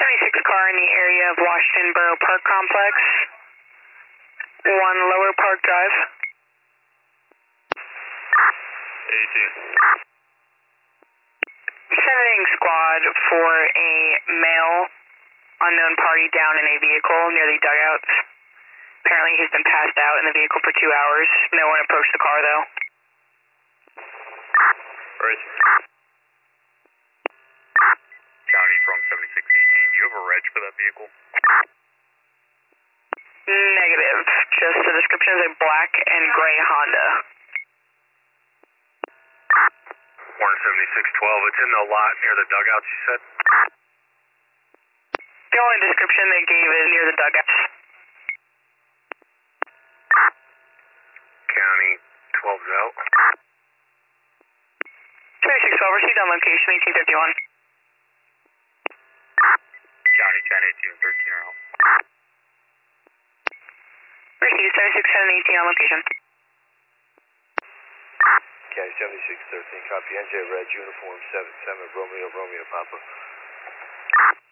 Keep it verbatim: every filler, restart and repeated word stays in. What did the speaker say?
seventy-six car in the area of Washington Borough Park Complex. one Lower Park Drive. eighteen. Sending squad for a male unknown party down in a vehicle near the dugouts. Apparently he's been passed out in the vehicle for two hours. No one approached the car though. Right. County from seventy-six eighteen. Do you have a reg for that vehicle? Negative. Just the description is a black and gray Honda. one seventy-six twelve. It's in the lot near the dugouts, you said? The only description they gave is near the dugouts. County twelve's out. twenty-six twelve, received on location, eighteen fifty-one. County ten, eighteen, thirteen are out. Received seventy-six ten and eighteen on location. County seventy-six thirteen, copy. N J Red, uniform seven seven, Romeo, Romeo, Papa.